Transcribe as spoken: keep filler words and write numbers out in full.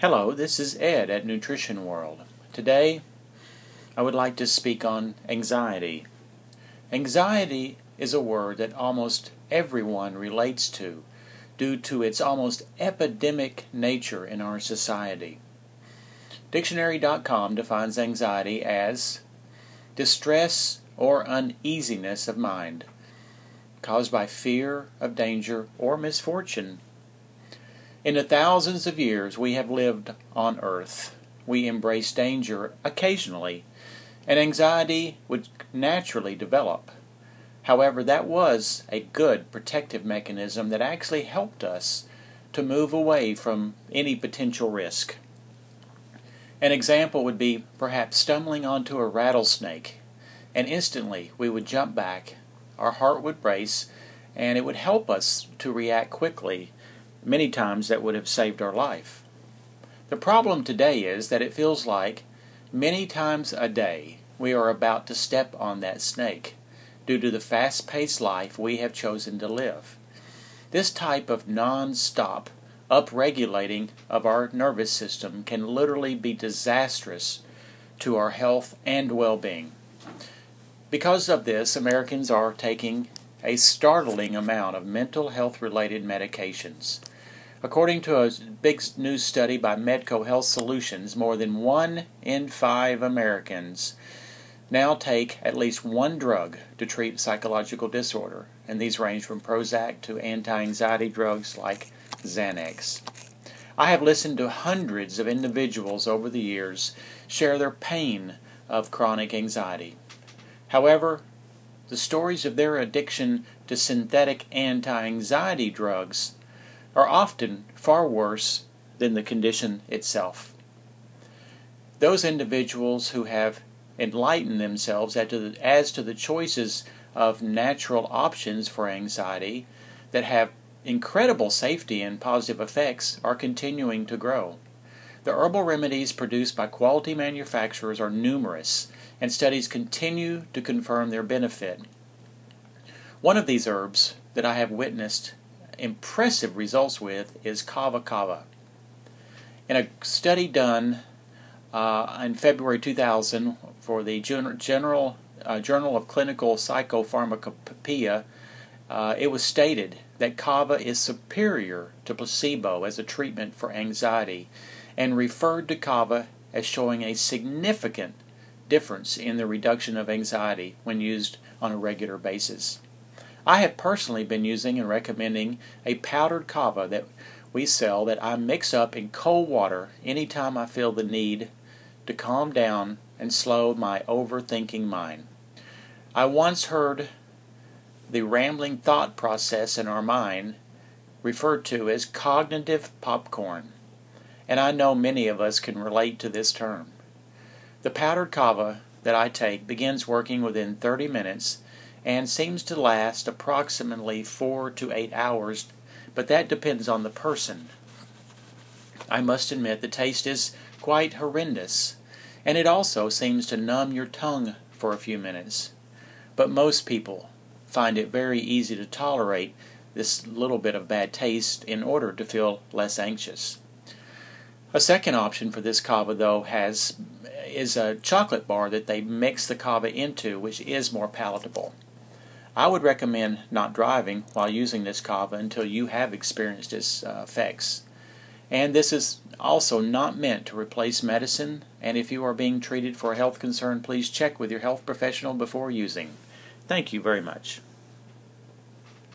Hello, this is Ed at Nutrition World. Today, I would like to speak on anxiety. Anxiety is a word that almost everyone relates to due to its almost epidemic nature in our society. Dictionary dot com defines anxiety as distress or uneasiness of mind caused by fear of danger or misfortune. In the thousands of years we have lived on earth, we embrace danger occasionally, and anxiety would naturally develop. However, that was a good protective mechanism that actually helped us to move away from any potential risk. An example would be perhaps stumbling onto a rattlesnake, and instantly we would jump back, our heart would race, and it would help us to react quickly. Many times that would have saved our life. The problem today is that it feels like many times a day we are about to step on that snake due to the fast-paced life we have chosen to live. This type of non-stop upregulating of our nervous system can literally be disastrous to our health and well-being. Because of this, Americans are taking a startling amount of mental health-related medications. According to a big new study by Medco Health Solutions, more than one in five Americans now take at least one drug to treat psychological disorder, and these range from Prozac to anti-anxiety drugs like Xanax. I have listened to hundreds of individuals over the years share their pain of chronic anxiety. However, the stories of their addiction to synthetic anti-anxiety drugs are often far worse than the condition itself. Those individuals who have enlightened themselves as to the, as to the choices of natural options for anxiety that have incredible safety and positive effects are continuing to grow. The herbal remedies produced by quality manufacturers are numerous, and studies continue to confirm their benefit. One of these herbs that I have witnessed impressive results with is Kava Kava. In a study done uh, in February two thousand for the General uh, Journal of Clinical Psychopharmacopoeia, uh, it was stated that Kava is superior to placebo as a treatment for anxiety, and referred to Kava as showing a significant difference in the reduction of anxiety when used on a regular basis. I have personally been using and recommending a powdered kava that we sell that I mix up in cold water anytime I feel the need to calm down and slow my overthinking mind. I once heard the rambling thought process in our mind referred to as cognitive popcorn, and I know many of us can relate to this term. The powdered kava that I take begins working within thirty minutes and seems to last approximately four to eight hours, but that depends on the person. I must admit the taste is quite horrendous, and it also seems to numb your tongue for a few minutes. But most people find it very easy to tolerate this little bit of bad taste in order to feel less anxious. A second option for this kava, though, has is a chocolate bar that they mix the kava into, which is more palatable. I would recommend not driving while using this kava until you have experienced its uh, effects. And this is also not meant to replace medicine, and if you are being treated for a health concern, please check with your health professional before using. Thank you very much.